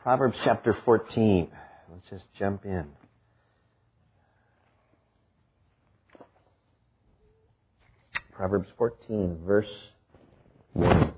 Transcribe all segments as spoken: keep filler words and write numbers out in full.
Proverbs chapter fourteen. Let's just jump in. Proverbs fourteen, verse one.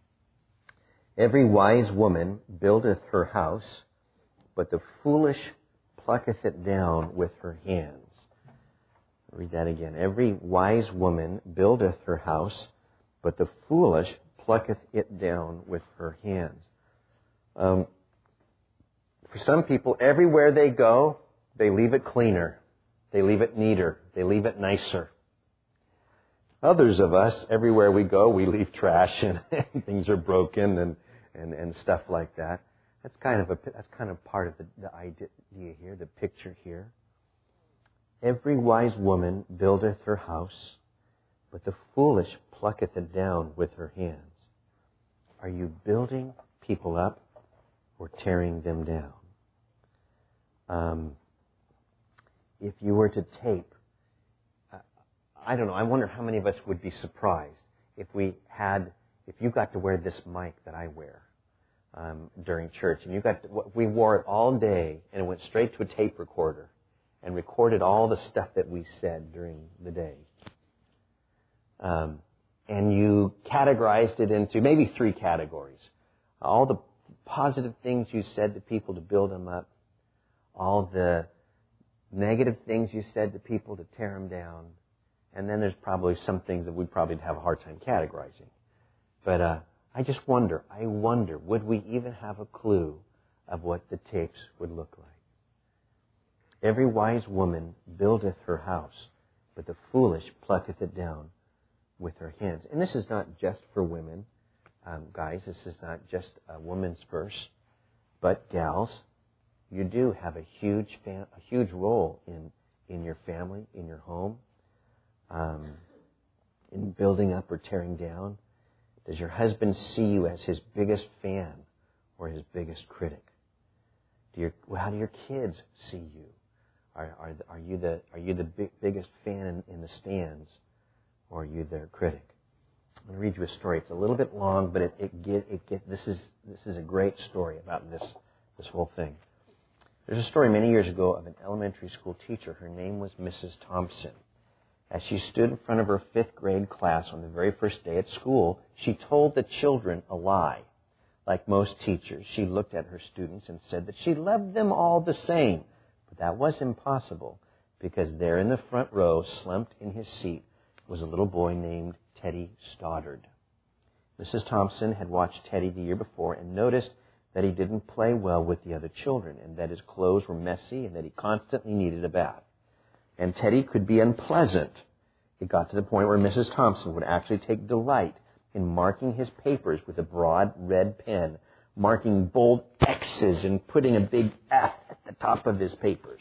Every wise woman buildeth her house, but the foolish plucketh it down with her hands. I'll read that again. Every wise woman buildeth her house, but the foolish plucketh it down with her hands. Um, for some people, everywhere they go, they leave it cleaner. They leave it neater. They leave it nicer. Others of us, everywhere we go, we leave trash and things are broken and, and, and stuff like that. That's kind of a that's kind of part of the, the idea here, the picture here. Every wise woman buildeth her house, but the foolish plucketh it down with her hands. Are you building people up or tearing them down? Um, if you were to tape, uh, I don't know, I wonder how many of us would be surprised if we had, if you got to wear this mic that I wear um, during church, and you got, to, we wore it all day, and it went straight to a tape recorder and recorded all the stuff that we said during the day. Um, and you categorized it into maybe three categories. All the positive things you said to people to build them up, all the negative things you said to people to tear them down, and then there's probably some things that we'd probably have a hard time categorizing. But uh, I just wonder, I wonder, would we even have a clue of what the tapes would look like? Every wise woman buildeth her house, but the foolish plucketh it down with her hands. And this is not just for women, um, guys. This is not just a woman's verse, but gals, you do have a huge fam- a huge role in in your family, in your home, um, in building up or tearing down. Does your husband see you as his biggest fan or his biggest critic? Do your, how do your kids see you? Are are, are you the are you the big, biggest fan in, in the stands, or are you their critic? I'm going to read you a story. It's a little bit long, but it, it get it get this is this is a great story about this this whole thing. There's a story many years ago of an elementary school teacher. Her name was Missus Thompson. As she stood in front of her fifth grade class on the very first day at school, she told the children a lie. Like most teachers, she looked at her students and said that she loved them all the same. But that was impossible, because there in the front row, slumped in his seat, was a little boy named Teddy Stoddard. Missus Thompson had watched Teddy the year before and noticed that he didn't play well with the other children, and that his clothes were messy, and that he constantly needed a bath. And Teddy could be unpleasant. It got to the point where Missus Thompson would actually take delight in marking his papers with a broad red pen, marking bold X's and putting a big F at the top of his papers.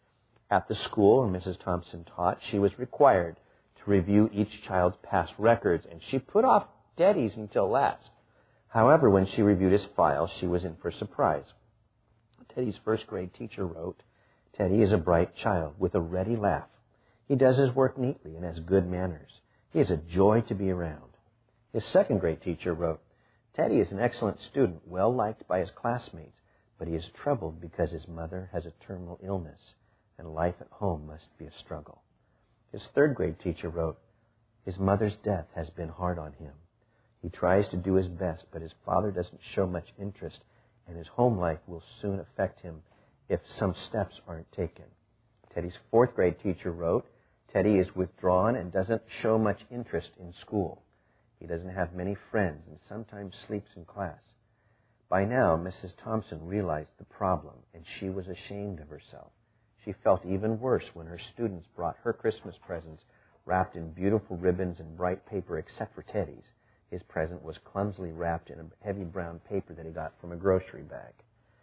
At the school where Missus Thompson taught, she was required to review each child's past records, and she put off Teddy's until last. However, when she reviewed his file, she was in for a surprise. Teddy's first grade teacher wrote, "Teddy is a bright child with a ready laugh. He does his work neatly and has good manners. He is a joy to be around." His second grade teacher wrote, "Teddy is an excellent student, well liked by his classmates, but he is troubled because his mother has a terminal illness, and life at home must be a struggle." His third grade teacher wrote, "His mother's death has been hard on him. He tries to do his best, but his father doesn't show much interest, and his home life will soon affect him if some steps aren't taken." Teddy's fourth grade teacher wrote, "Teddy is withdrawn and doesn't show much interest in school. He doesn't have many friends and sometimes sleeps in class." By now, Missus Thompson realized the problem, and she was ashamed of herself. She felt even worse when her students brought her Christmas presents wrapped in beautiful ribbons and bright paper, except for Teddy's. His present was clumsily wrapped in a heavy brown paper that he got from a grocery bag.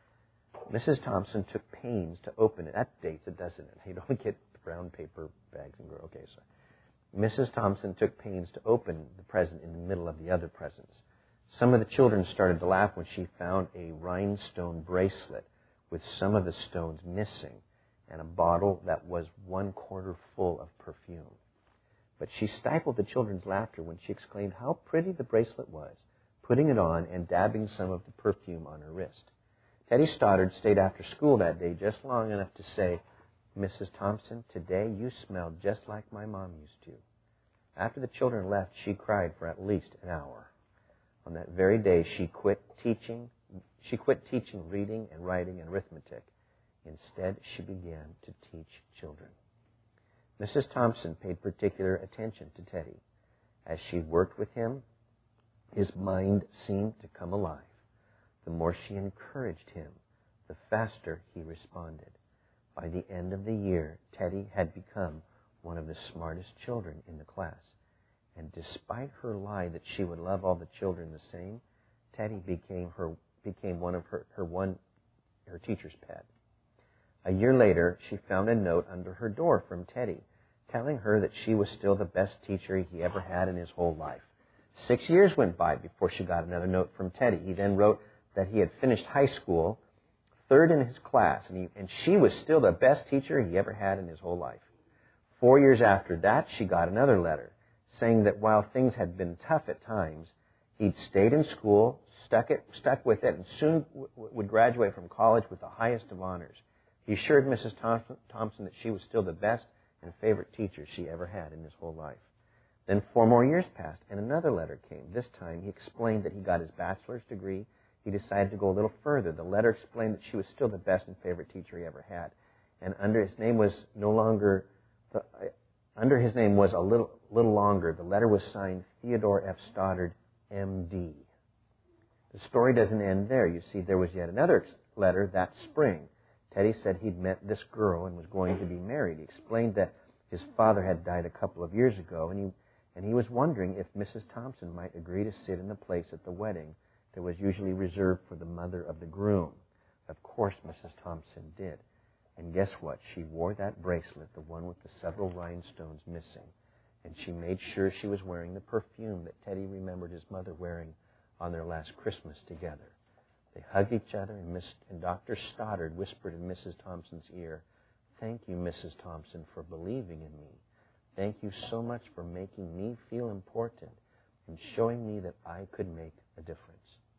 Missus Thompson took pains to open it. That dates it, doesn't it? You don't get brown paper bags and grow. Okay, so Missus Thompson took pains to open the present in the middle of the other presents. Some of the children started to laugh when she found a rhinestone bracelet with some of the stones missing and a bottle that was one quarter full of perfume. But she stifled the children's laughter when she exclaimed how pretty the bracelet was, putting it on and dabbing some of the perfume on her wrist. Teddy Stoddard stayed after school that day just long enough to say, "Missus Thompson, today you smell just like my mom used to." After the children left, she cried for at least an hour. On that very day, she quit teaching. She quit teaching reading and writing and arithmetic. Instead, she began to teach children. Missus Thompson paid particular attention to Teddy. As she worked with him, his mind seemed to come alive. The more she encouraged him, the faster he responded. By the end of the year, Teddy had become one of the smartest children in the class. And despite her lie that she would love all the children the same, Teddy became her became one of her, her one her teacher's pet. A year later, she found a note under her door from Teddy, telling her that she was still the best teacher he ever had in his whole life. Six years went by before she got another note from Teddy. He then wrote that he had finished high school, third in his class, and, he, and she was still the best teacher he ever had in his whole life. Four years after that, she got another letter saying that while things had been tough at times, he'd stayed in school, stuck it, stuck with it, and soon w- would graduate from college with the highest of honors. He assured Missus Thompson, Thompson that she was still the best and favorite teacher she ever had in his whole life. Then four more years passed, and another letter came. This time, he explained that he got his bachelor's degree. He decided to go a little further. The letter explained that she was still the best and favorite teacher he ever had. And under his name was no longer, uh, under his name was a little, little longer. The letter was signed Theodore F. Stoddard, M D. The story doesn't end there. You see, there was yet another letter that spring. Teddy said he'd met this girl and was going to be married. He explained that his father had died a couple of years ago, and he, and he was wondering if Missus Thompson might agree to sit in the place at the wedding that was usually reserved for the mother of the groom. Of course, Missus Thompson did. And guess what? She wore that bracelet, the one with the several rhinestones missing. And she made sure she was wearing the perfume that Teddy remembered his mother wearing on their last Christmas together. They hugged each other, and, Miss, and Doctor Stoddard whispered in Missus Thompson's ear, "Thank you, Missus Thompson, for believing in me. Thank you so much for making me feel important and showing me that I could make a difference."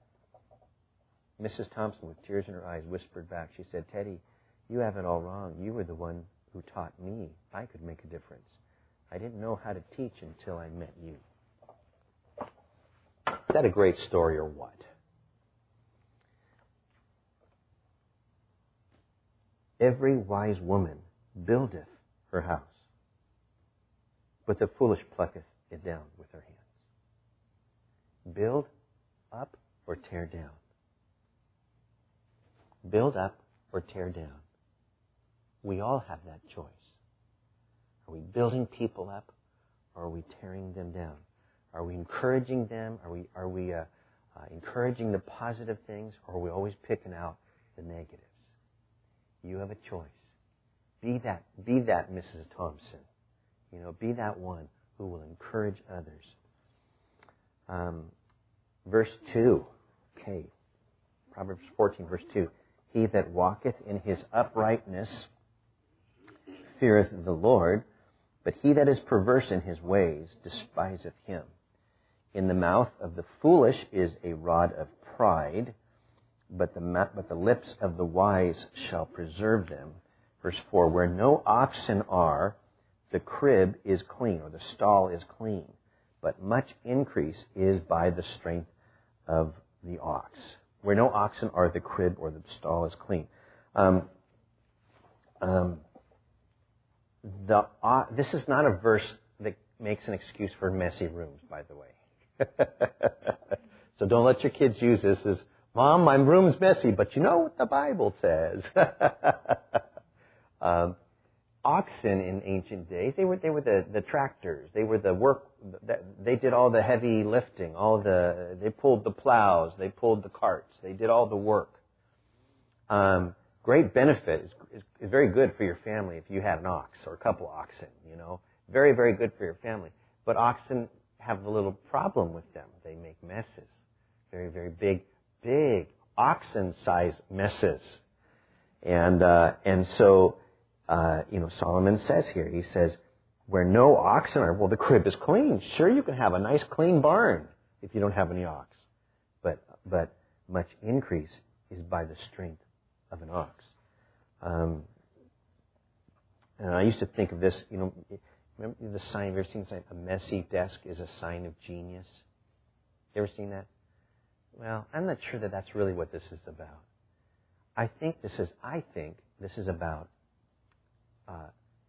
Missus Thompson, with tears in her eyes, whispered back. She said, "Teddy, you have it all wrong. You were the one who taught me I could make a difference. I didn't know how to teach until I met you." Is that a great story or what? Every wise woman buildeth her house, but the foolish plucketh it down with her hands. Build up or tear down. Build up or tear down. We all have that choice. Are we building people up, or are we tearing them down? Are we encouraging them? Are we are we uh, uh, encouraging the positive things, or are we always picking out the negatives? You have a choice. Be that, be that Missus Thompson. You know, be that one who will encourage others. Um, verse two. Okay. Proverbs fourteen, verse two. He that walketh in his uprightness feareth the Lord, but he that is perverse in his ways despiseth him. In the mouth of the foolish is a rod of pride, but the, but the lips of the wise shall preserve them. Verse four, where no oxen are, the crib is clean, or the stall is clean, but much increase is by the strength of the ox. Where no oxen are, the crib or the stall is clean. Um, um, the uh, this is not a verse that makes an excuse for messy rooms, by the way. So don't let your kids use this as, "Mom, my room's messy, but you know what the Bible says." um, oxen in ancient days, they were they were the, the tractors. They were the work. They did all the heavy lifting. All the they pulled the plows. They pulled the carts. They did all the work. Um, great benefit. Is, is, is very good for your family if you had an ox or a couple oxen. You know, very very good for your family. But oxen have a little problem with them. They make messes. Very very big big oxen-sized messes. And uh, and so. Uh, you know, Solomon says here, he says, where no oxen are, well, the crib is clean. Sure, you can have a nice clean barn if you don't have any ox. But but much increase is by the strength of an ox. Um, and I used to think of this, you know, remember the sign, have you ever seen the sign, a messy desk is a sign of genius? You ever seen that? Well, I'm not sure that that's really what this is about. I think this is, I think this is about uh,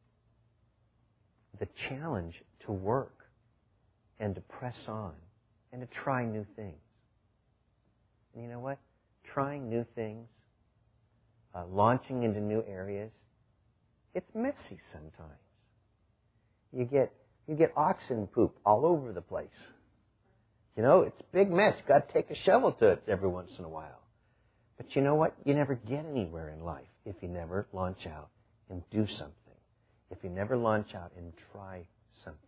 the challenge to work and to press on and to try new things. And you know what? Trying new things, uh, launching into new areas, it's messy sometimes. You get you get oxen poop all over the place. You know, it's a big mess. You've got to take a shovel to it every once in a while. But you know what? You never get anywhere in life if you never launch out and do something. If you never launch out and try something.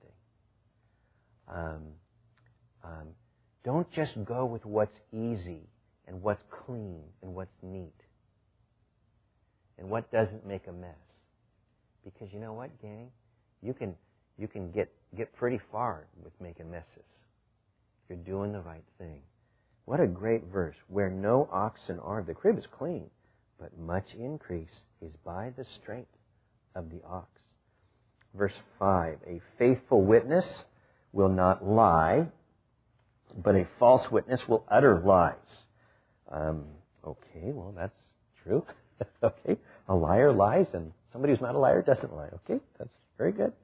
Um, um, don't just go with what's easy and what's clean and what's neat and what doesn't make a mess. Because you know what, gang? You can you can get, get pretty far with making messes. You're doing the right thing. What a great verse. Where no oxen are, the crib is clean, but much increase is by the strength of the ox. Verse five, a faithful witness will not lie, but a false witness will utter lies. Um, okay, well, that's true. Okay, a liar lies, and somebody who's not a liar doesn't lie. Okay, that's very good.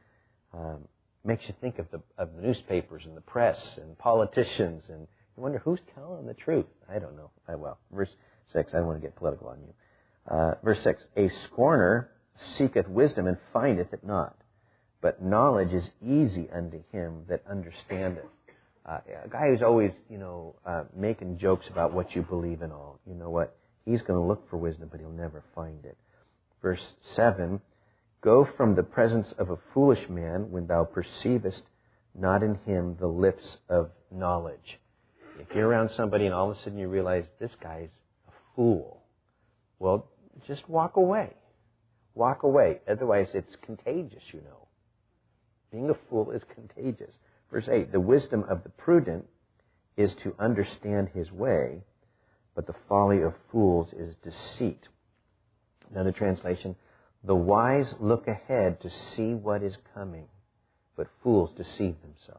Um, makes you think of the of the newspapers and the press and politicians, and you wonder who's telling the truth. I don't know. I, well, verse six, I don't want to get political on you. Uh, verse six, a scorner seeketh wisdom and findeth it not, but knowledge is easy unto him that understandeth. Uh, a guy who's always, you know, uh, making jokes about what you believe in all, you know what? He's going to look for wisdom, but he'll never find it. Verse seven, go from the presence of a foolish man when thou perceivest not in him the lips of knowledge. If you're around somebody and all of a sudden you realize this guy's a fool, well, just walk away. Walk away. Otherwise, it's contagious, you know. Being a fool is contagious. Verse eight, the wisdom of the prudent is to understand his way, but the folly of fools is deceit. Another translation, the wise look ahead to see what is coming, but fools deceive themselves.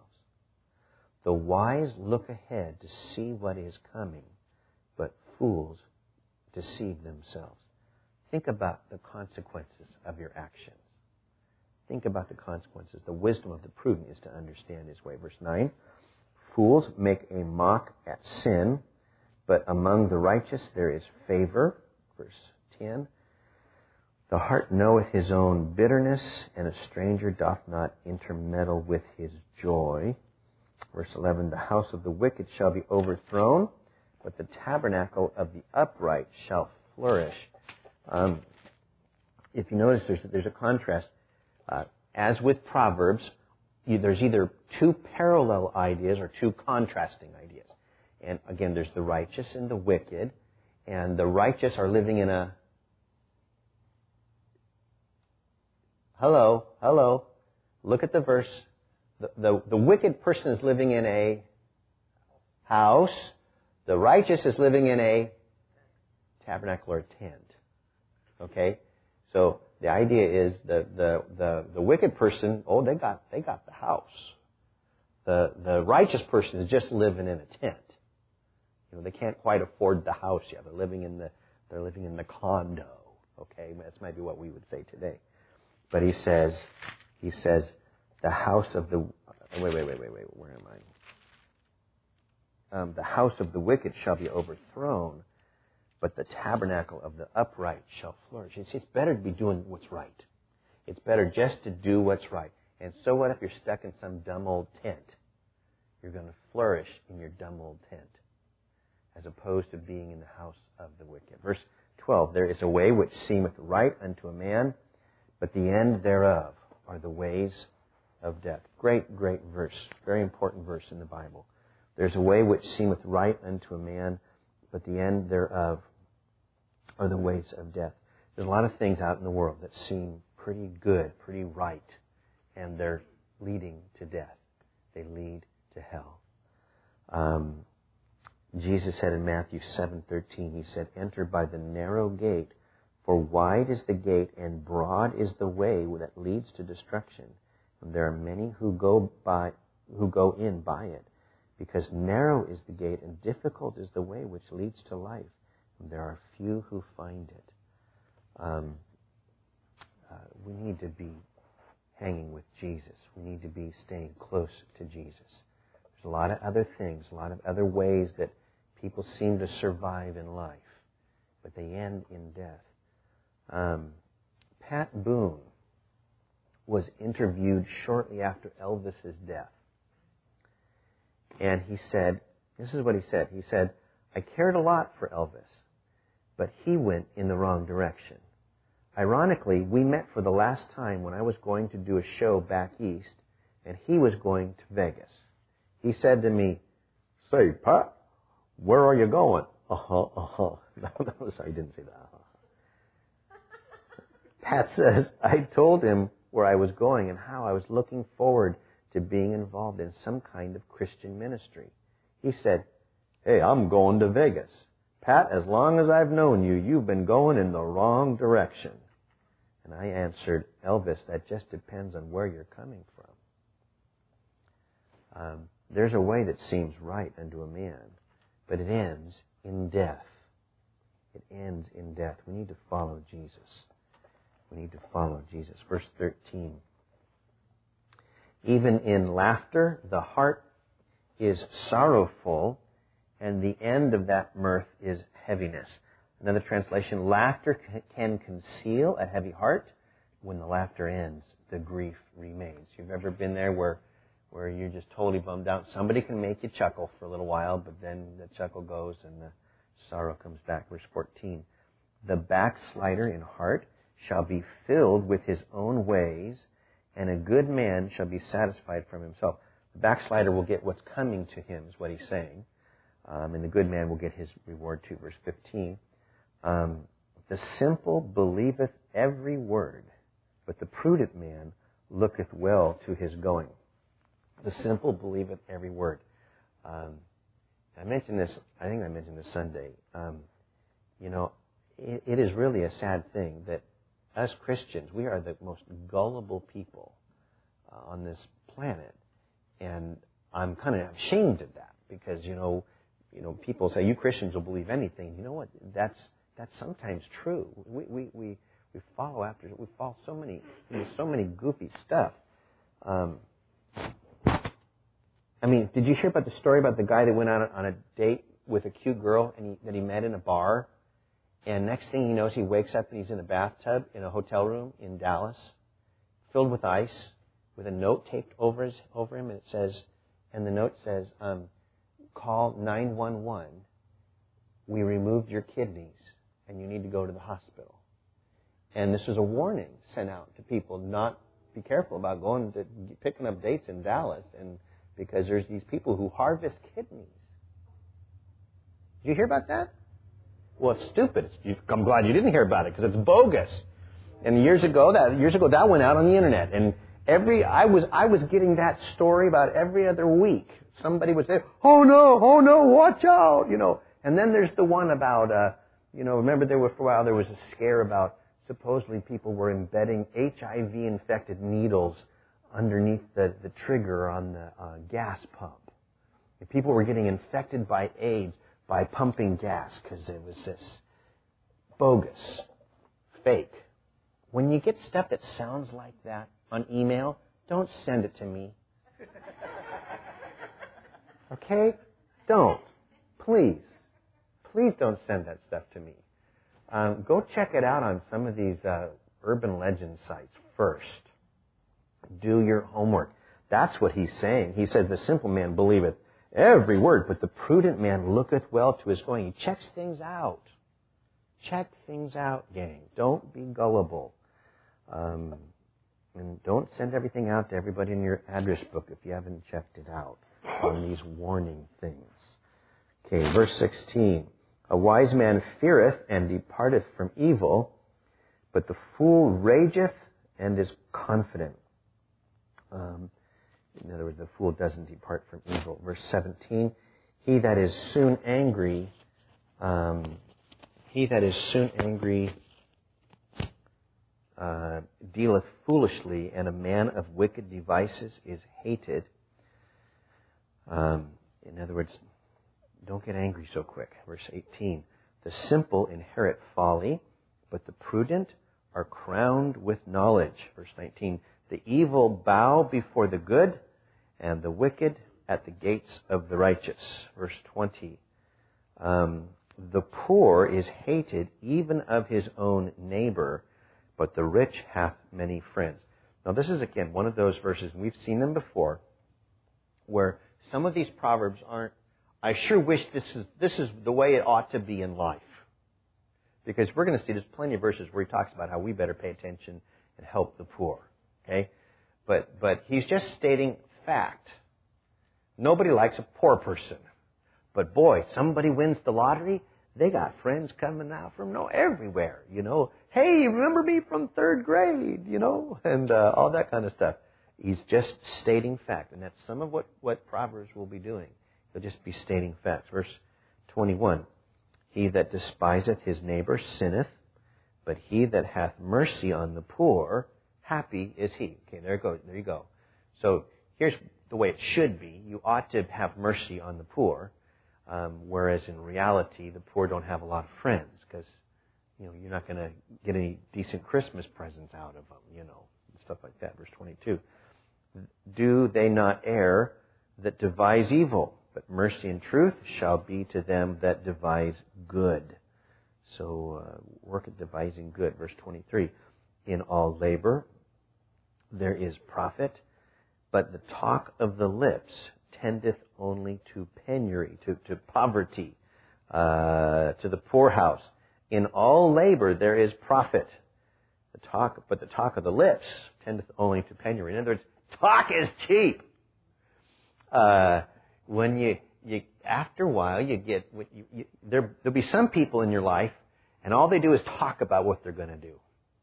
The wise look ahead to see what is coming, but fools deceive themselves. Think about the consequences of your actions. Think about the consequences. The wisdom of the prudent is to understand his way. Verse nine, fools make a mock at sin, but among the righteous there is favor. Verse ten, the heart knoweth his own bitterness, and a stranger doth not intermeddle with his joy. Verse eleven, the house of the wicked shall be overthrown, but the tabernacle of the upright shall flourish. Um, if you notice, there's, there's a contrast. Uh, as with Proverbs, you, there's either two parallel ideas or two contrasting ideas. And again, there's the righteous and the wicked. And the righteous are living in a... Hello, hello. Look at the verse. The, the, the wicked person is living in a house. The righteous is living in a tabernacle or tent. Okay? So the idea is the, the, the, the wicked person, oh, they got they got the house. The the righteous person is just living in a tent. You know, they can't quite afford the house yet. They're living in the they're living in the condo. Okay, that's maybe what we would say today. But he says he says the house of the wait wait wait wait wait where am I? Um, the house of the wicked shall be overthrown, but the tabernacle of the upright shall flourish. It's, it's better to be doing what's right. It's better just to do what's right. And so what if you're stuck in some dumb old tent? You're going to flourish in your dumb old tent, as opposed to being in the house of the wicked. Verse twelve, there is a way which seemeth right unto a man, but the end thereof are the ways of death. Great, great verse. Very important verse in the Bible. There's a way which seemeth right unto a man, but the end thereof are the ways of death. There's a lot of things out in the world that seem pretty good, pretty right, and they're leading to death. They lead to hell. Um, Jesus said in Matthew seven thirteen, he said, enter by the narrow gate, for wide is the gate and broad is the way that leads to destruction. And there are many who go by, who go in by it. Because narrow is the gate and difficult is the way which leads to life. And there are few who find it. Um, uh, we need to be hanging with Jesus. We need to be staying close to Jesus. There's a lot of other things, a lot of other ways that people seem to survive in life, but they end in death. Um, Pat Boone was interviewed shortly after Elvis's death. And he said, this is what he said. He said, I cared a lot for Elvis, but he went in the wrong direction. Ironically, we met for the last time when I was going to do a show back east, and he was going to Vegas. He said to me, say, Pat, where are you going? Uh-huh, uh-huh. No, no, sorry, I didn't say that. Uh-huh. Pat says, I told him where I was going and how I was looking forward to being involved in some kind of Christian ministry. He said, hey, I'm going to Vegas. Pat, as long as I've known you, you've been going in the wrong direction. And I answered, Elvis, that just depends on where you're coming from. Um, there's a way that seems right unto a man, but it ends in death. It ends in death. We need to follow Jesus. We need to follow Jesus. Verse thirteen. Even in laughter, the heart is sorrowful, and the end of that mirth is heaviness. Another translation, laughter can conceal a heavy heart. When the laughter ends, the grief remains. You've ever been there where, where you're just totally bummed out? Somebody can make you chuckle for a little while, but then the chuckle goes and the sorrow comes back. Verse fourteen, the backslider in heart shall be filled with his own ways, and a good man shall be satisfied from himself. The backslider will get what's coming to him, is what he's saying. Um, and the good man will get his reward too. Verse fifteen. Um, the simple believeth every word, but the prudent man looketh well to his going. The simple believeth every word. Um, I mentioned this, I think I mentioned this Sunday. Um, you know, it, it is really a sad thing that us Christians, we are the most gullible people uh, on this planet. And I'm kind of ashamed of that because, you know, you know, people say, you Christians will believe anything. You know what? That's that's sometimes true. We we we, we follow after, we follow so many, so many goofy stuff. Um, I mean, did you hear about the story about the guy that went out on a date with a cute girl and he, that he met in a bar? And next thing he knows, he wakes up and he's in a bathtub in a hotel room in Dallas, filled with ice, with a note taped over his over him, and it says, and the note says, um, call nine one one. We removed your kidneys, and you need to go to the hospital. And this was a warning sent out to people, not be careful about going to picking up dates in Dallas, and because there's these people who harvest kidneys. Did you hear about that? Well, it's stupid. It's, I'm glad you didn't hear about it because it's bogus. And years ago, that years ago, that went out on the internet, and every I was I was getting that story about every other week. Somebody would say, "Oh no, oh no, watch out!" You know. And then there's the one about, uh, you know, remember there were for a while there was a scare about supposedly people were embedding H I V-infected needles underneath the, the trigger on the uh, gas pump. And people were getting infected by AIDS by pumping gas because it was this bogus, fake. When you get stuff that sounds like that on email, don't send it to me. Okay? Don't. Please. Please don't send that stuff to me. Um, go check it out on some of these uh, urban legend sites first. Do your homework. That's what he's saying. He says, the simple man believeth every word, but the prudent man looketh well to his going. He checks things out. Check things out, gang. Don't be gullible. Um, and don't send everything out to everybody in your address book if you haven't checked it out on these warning things. Okay, verse sixteen. A wise man feareth and departeth from evil, but the fool rageth and is confident. Um, in other words, the fool doesn't depart from evil. Verse seventeen. he that is soon angry, um, he that is soon angry uh, dealeth foolishly, and a man of wicked devices is hated. Um, in other words, don't get angry so quick. Verse eighteen, the simple inherit folly, but the prudent are crowned with knowledge. Verse nineteen, the evil bow before the good, and the wicked at the gates of the righteous. Verse twenty, um, the poor is hated even of his own neighbor, but the rich hath many friends. Now this is again one of those verses, and we've seen them before, where some of these proverbs aren't, I sure wish this is this is the way it ought to be in life. Because we're going to see there's plenty of verses where he talks about how we better pay attention and help the poor. Okay? But but he's just stating fact. Nobody likes a poor person. But boy, somebody wins the lottery, they got friends coming out from no everywhere, you know. Hey, remember me from third grade, you know, and uh, all that kind of stuff. He's just stating fact, and that's some of what, what Proverbs will be doing. He'll just be stating facts. Verse twenty-one, he that despiseth his neighbor sinneth, but he that hath mercy on the poor, happy is he. Okay, there, go, there you go. So here's the way it should be. You ought to have mercy on the poor, um, whereas in reality, the poor don't have a lot of friends, because you know, you're not going to get any decent Christmas presents out of them, you know, and stuff like that. Verse twenty-two, do they not err that devise evil? But mercy and truth shall be to them that devise good. So uh, work at devising good. Verse twenty-three, in all labor there is profit, but the talk of the lips tendeth only to penury, to, to poverty, uh, to the poorhouse. In all labor there is profit. The talk, but the talk of the lips tendeth only to penury. In other words, talk is cheap. Uh, when you, you, after a while, you get, you, you, there, there'll be some people in your life, and all they do is talk about what they're going to do.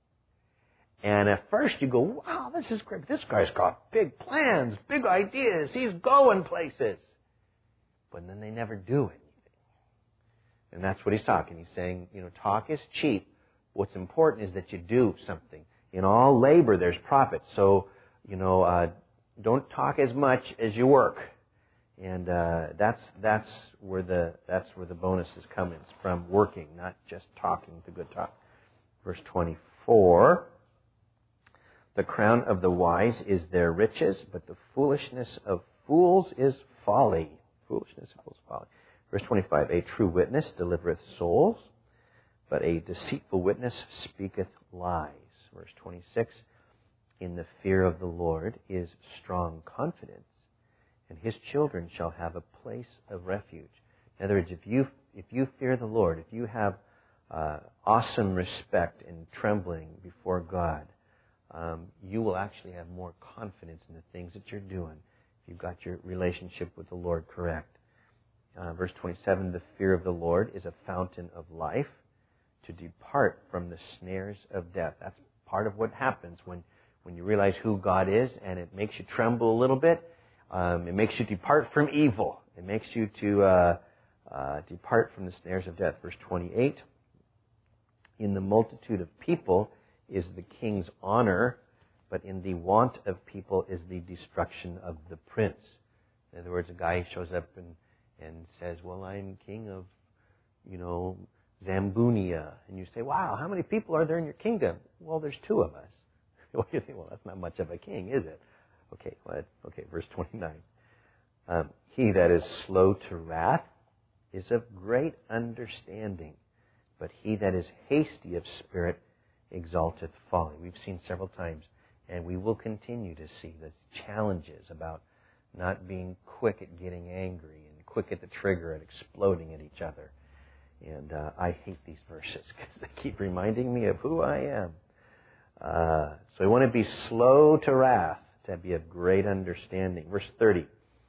And at first you go, wow, this is great. This guy's got big plans, big ideas. He's going places. But then they never do anything. And that's what he's talking. He's saying, you know, talk is cheap. What's important is that you do something. In all labor, there's profit. So, you know, uh, don't talk as much as you work. And uh, that's that's where the that's where the bonus is coming. It's from working, not just talking the good talk. Verse twenty-four. The crown of the wise is their riches, but the foolishness of fools is folly. Foolishness of fools is folly. Verse twenty-five. A true witness delivereth souls, but a deceitful witness speaketh lies. Verse twenty-six. In the fear of the Lord is strong confidence, and his children shall have a place of refuge. In other words, if you if you fear the Lord, if you have uh, awesome respect and trembling before God, um, you will actually have more confidence in the things that you're doing if you've got your relationship with the Lord correct. Uh, verse twenty-seven, the fear of the Lord is a fountain of life, to depart from the snares of death. That's part of what happens when, when you realize who God is, and it makes you tremble a little bit. Um, it makes you depart from evil. It makes you to uh, uh, depart from the snares of death. Verse twenty-eight, in the multitude of people is the king's honor, but in the want of people is the destruction of the prince. In other words, a guy shows up and, and says, well, I'm king of, you know, Zambunia. And you say, wow, how many people are there in your kingdom? Well, there's two of us. Well, you think, well, that's not much of a king, is it? Okay, well, okay, verse twenty-nine. Um, he that is slow to wrath is of great understanding, but he that is hasty of spirit exalteth folly. We've seen several times, and we will continue to see the challenges about not being quick at getting angry and quick at the trigger and exploding at each other. And uh, I hate these verses because they keep reminding me of who I am. Uh, so we want to be slow to wrath, to be of great understanding. Verse thirty.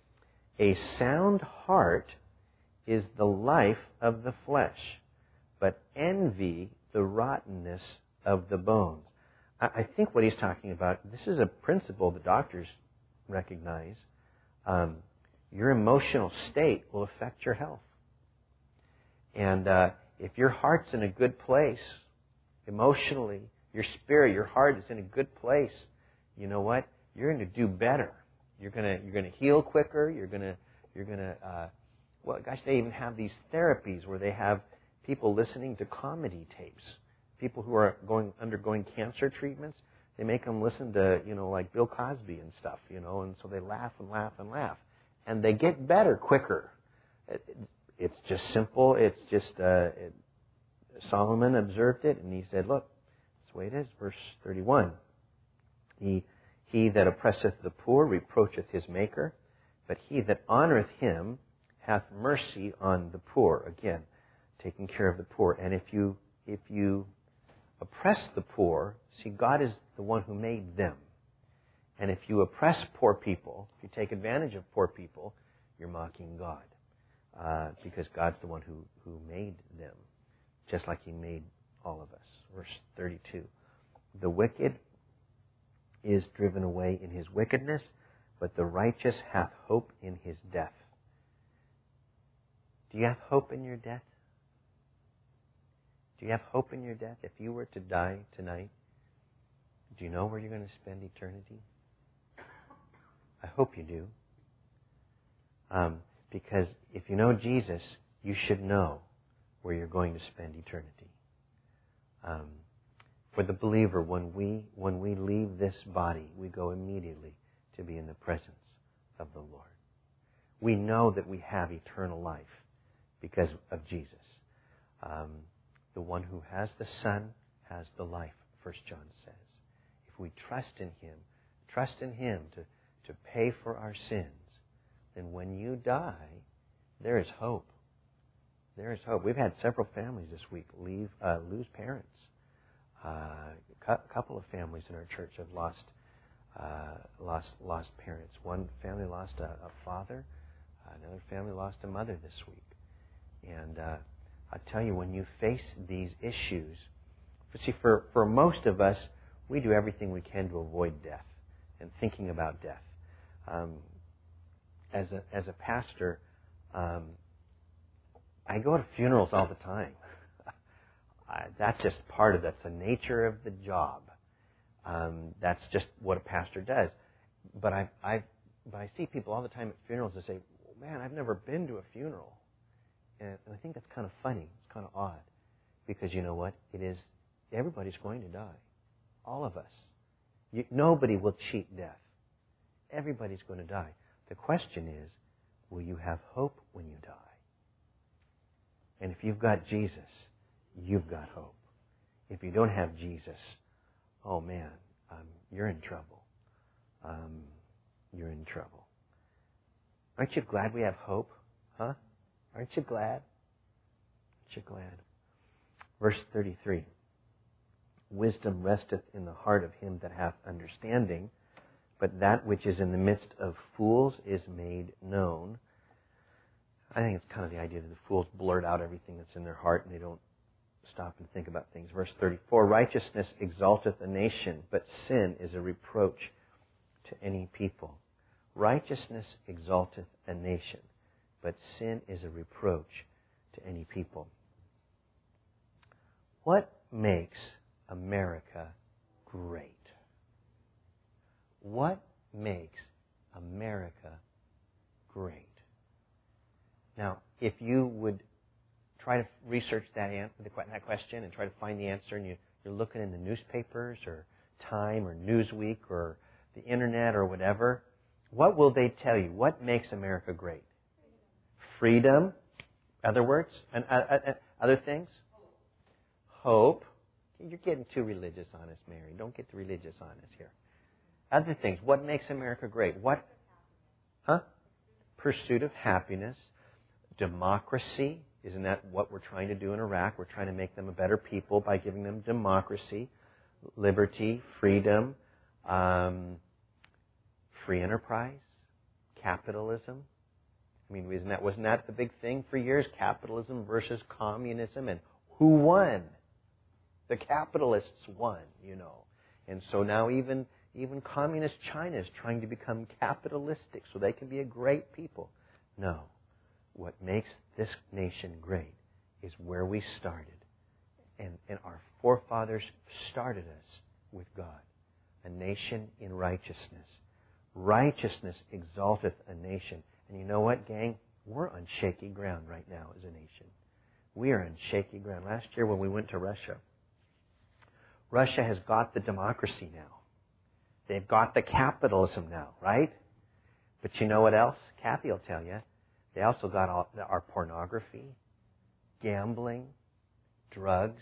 A sound heart is the life of the flesh, but envy the rottenness of the bones. I, I think what he's talking about, this is a principle the doctors recognize. Um, your emotional state will affect your health. And uh, if your heart's in a good place, emotionally, your spirit, your heart is in a good place, you know what? You're going to do better. You're going to you're going to heal quicker. You're going to you're going to uh, well, gosh, they even have these therapies where they have people listening to comedy tapes. People who are going undergoing cancer treatments, they make them listen to, you know, like Bill Cosby and stuff, you know, and so they laugh and laugh and laugh, and they get better quicker. It, it, it's just simple. It's just uh, it, Solomon observed it, and he said, "Look, that's the way it is." Verse thirty-one. He he that oppresseth the poor reproacheth his maker, but he that honoreth him hath mercy on the poor. Again, taking care of the poor. And if you if you oppress the poor, see, God is the one who made them. And if you oppress poor people, if you take advantage of poor people, you're mocking God. Uh, because God's the one who, who made them, just like He made all of us. Verse thirty-two. The wicked is driven away in his wickedness, but the righteous hath hope in his death. Do you have hope in your death? Do you have hope in your death? If you were to die tonight, do you know where you're going to spend eternity? I hope you do. Um, because if you know Jesus, you should know where you're going to spend eternity. Um, for the believer, when we when we leave this body, we go immediately to be in the presence of the Lord. We know that we have eternal life because of Jesus. Um, the one who has the Son has the life, First John says. If we trust in Him, trust in Him to, to pay for our sins, then when you die, there is hope. There is hope. We've had several families this week leave, uh, lose parents. Uh, a couple of families in our church have lost uh, lost lost parents. One family lost a, a father. Another family lost a mother this week. And uh, I tell you, when you face these issues, see, for, for most of us, we do everything we can to avoid death and thinking about death. Um, as a as a pastor, um, I go to funerals all the time. I, that's just part of that's the nature of the job. Um, that's just what a pastor does. But I I but I see people all the time at funerals and say, "Man, I've never been to a funeral," and, and I think that's kind of funny. It's kind of odd, because you know what? It is. Everybody's going to die. All of us. You, nobody will cheat death. Everybody's going to die. The question is, will you have hope when you die? And if you've got Jesus, you've got hope. If you don't have Jesus, oh man, um, you're in trouble. Um, you're in trouble. Aren't you glad we have hope? Huh? Aren't you glad? Aren't you glad? Verse thirty-three. Wisdom resteth in the heart of him that hath understanding, but that which is in the midst of fools is made known. I think it's kind of the idea that the fools blurt out everything that's in their heart and they don't stop and think about things. Verse thirty-four, righteousness exalteth a nation, but sin is a reproach to any people. Righteousness exalteth a nation, but sin is a reproach to any people. What makes America great? What makes America great? Now, if you would try to research that, answer, that question and try to find the answer, and you, you're looking in the newspapers or Time or Newsweek or the Internet or whatever, what will they tell you? What makes America great? Freedom. Other words? And uh, uh, other things? Hope. You're getting too religious on us, Mary. Don't get too religious on us here. Other things. What makes America great? What? Huh? Pursuit of happiness. Democracy. Isn't that what we're trying to do in Iraq? We're trying to make them a better people by giving them democracy, liberty, freedom, um, free enterprise, capitalism. I mean, isn't that, wasn't that the big thing for years? Capitalism versus communism. And who won? The capitalists won, you know. And so now even, even communist China is trying to become capitalistic so they can be a great people. No. What makes this nation great is where we started. And, and our forefathers started us with God. A nation in righteousness. Righteousness exalteth a nation. And you know what, gang? We're on shaky ground right now as a nation. We are on shaky ground. Last year when we went to Russia, Russia has got the democracy now. They've got the capitalism now, right? But you know what else? Kathy will tell you. They also got all, our pornography, gambling, drugs.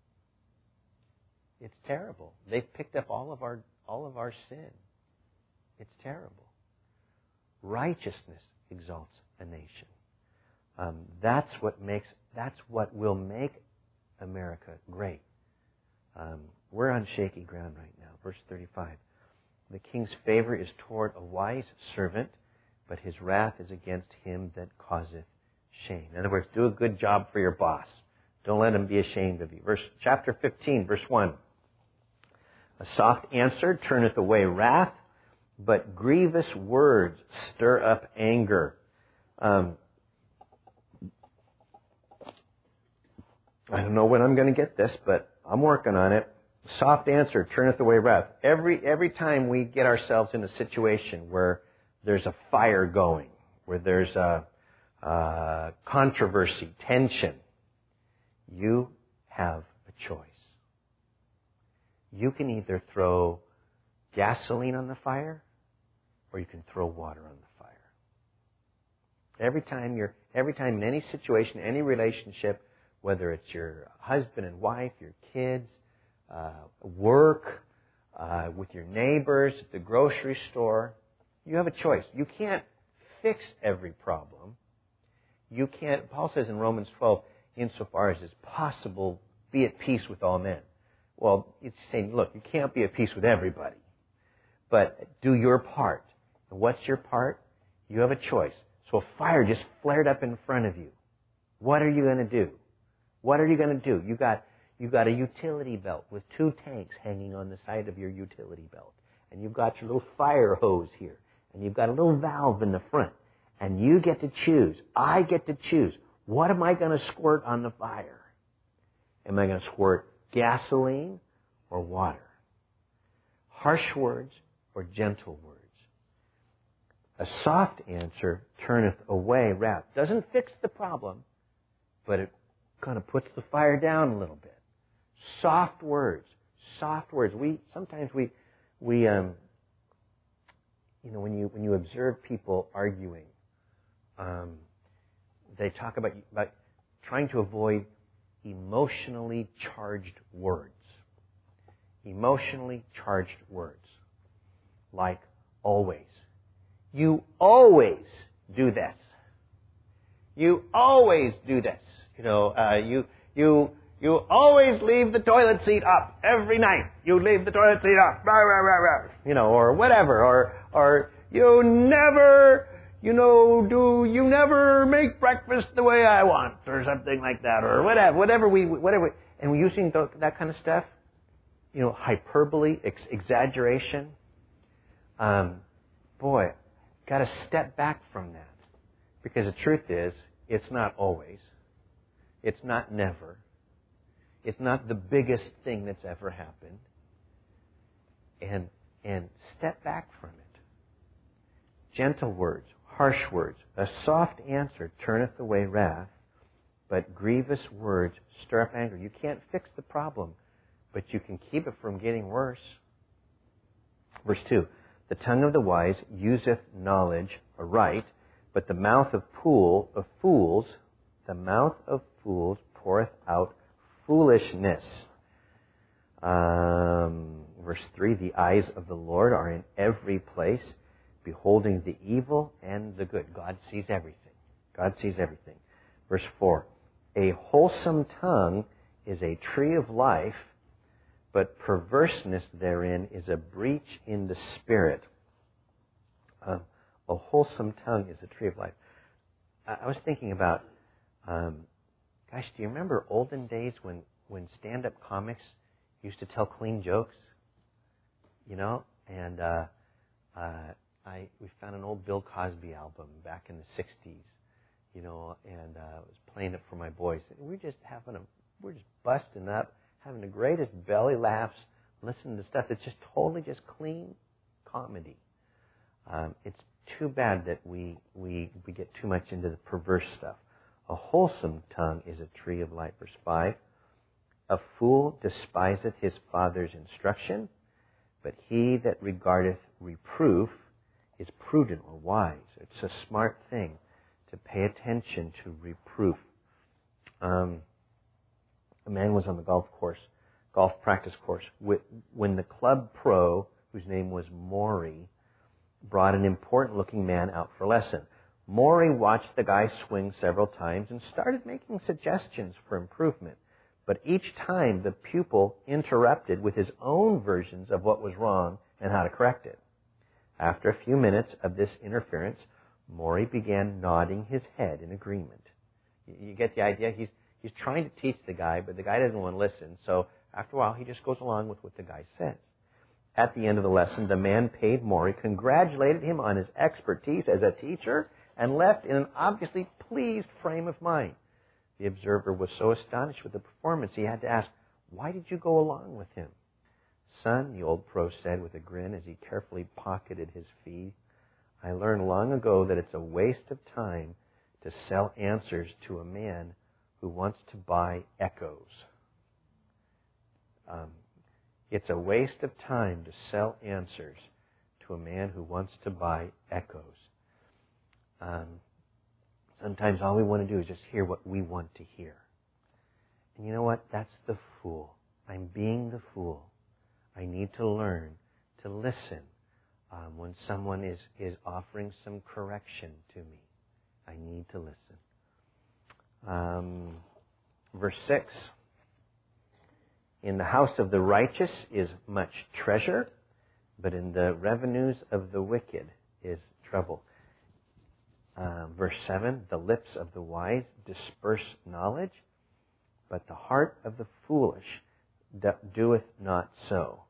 It's terrible. They've picked up all of our all of our sin. It's terrible. Righteousness exalts a nation. Um, that's what makes. That's what will make America great. Um, we're on shaky ground right now. Verse thirty-five. The king's favor is toward a wise servant, but his wrath is against him that causeth shame. In other words, do a good job for your boss. Don't let him be ashamed of you. Verse chapter fifteen, verse one. A soft answer turneth away wrath, but grievous words stir up anger. Um, I don't know when I'm going to get this, but I'm working on it. Soft answer turneth away wrath. Every every time we get ourselves in a situation where there's a fire going, where there's a, a controversy, tension, you have a choice. You can either throw gasoline on the fire, or you can throw water on the fire. Every time you're, every time in any situation, any relationship, whether it's your husband and wife, your kids, uh, work, uh, with your neighbors, at the grocery store, you have a choice. You can't fix every problem. You can't, Paul says in Romans twelve, insofar as it's possible, be at peace with all men. Well, it's saying, look, you can't be at peace with everybody. But do your part. And what's your part? You have a choice. So a fire just flared up in front of you. What are you going to do? What are you going to do? You got you got a utility belt with two tanks hanging on the side of your utility belt. And you've got your little fire hose here. And you've got a little valve in the front. And you get to choose. I get to choose. What am I going to squirt on the fire? Am I going to squirt gasoline or water? Harsh words or gentle words? A soft answer turneth away wrath. Doesn't fix the problem, but it kind of puts the fire down a little bit. Soft words. Soft words. We sometimes we we um you know when you when you observe people arguing, um, they talk about about trying to avoid emotionally charged words. Emotionally charged words. Like always. You always do this. You always do this. You know, uh, you you you always leave the toilet seat up every night. You leave the toilet seat up. Rah, rah, rah, rah. You know, or whatever. Or or you never, you know, do you never make breakfast the way I want, or something like that, or whatever. Whatever we whatever. And we're using th- that kind of stuff. You know, hyperbole, ex- exaggeration. Um, boy, got to step back from that, because the truth is, it's not always. It's not never. It's not the biggest thing that's ever happened. And and step back from it. Gentle words, harsh words. A soft answer turneth away wrath, but grievous words stir up anger. You can't fix the problem, but you can keep it from getting worse. Verse two. The tongue of the wise useth knowledge aright, but the mouth of pool of fools, the mouth of fools poureth out foolishness. Um, verse three, the eyes of the Lord are in every place, beholding the evil and the good. God sees everything. God sees everything. Verse four, a wholesome tongue is a tree of life, but perverseness therein is a breach in the spirit. Uh, a wholesome tongue is a tree of life. I, I was thinking about, um, gosh, do you remember olden days when, when stand-up comics used to tell clean jokes? You know, and uh, uh, I we found an old Bill Cosby album back in the sixties, you know, and uh, I was playing it for my boys. And we're just having a, we're just busting up, having the greatest belly laughs, listening to stuff that's just totally just clean comedy. Um, it's too bad that we, we we get too much into the perverse stuff. A wholesome tongue is a tree of life. Verse five. A fool despiseth his father's instruction, but he that regardeth reproof is prudent or wise. It's a smart thing to pay attention to reproof. Um, a man was on the golf course, golf practice course, when the club pro, whose name was Maury, brought an important-looking man out for a lesson. Maury watched the guy swing several times and started making suggestions for improvement. But each time the pupil interrupted with his own versions of what was wrong and how to correct it. After a few minutes of this interference, Maury began nodding his head in agreement. You get the idea? He's, he's trying to teach the guy, but the guy doesn't want to listen. So after a while, he just goes along with what the guy says. At the end of the lesson, the man paid Maury, congratulated him on his expertise as a teacher, and left in an obviously pleased frame of mind. The observer was so astonished with the performance, he had to ask, "Why did you go along with him?" "Son," the old pro said with a grin as he carefully pocketed his fee, "I learned long ago that it's a waste of time to sell answers to a man who wants to buy echoes." Um, it's a waste of time to sell answers to a man who wants to buy echoes. Um, sometimes all we want to do is just hear what we want to hear. And you know what? That's the fool. I'm being the fool. I need to learn to listen um, when someone is, is offering some correction to me. I need to listen. Um, verse six. In the house of the righteous is much treasure, but in the revenues of the wicked is trouble. Uh, verse seven, the lips of the wise disperse knowledge, but the heart of the foolish doeth not so.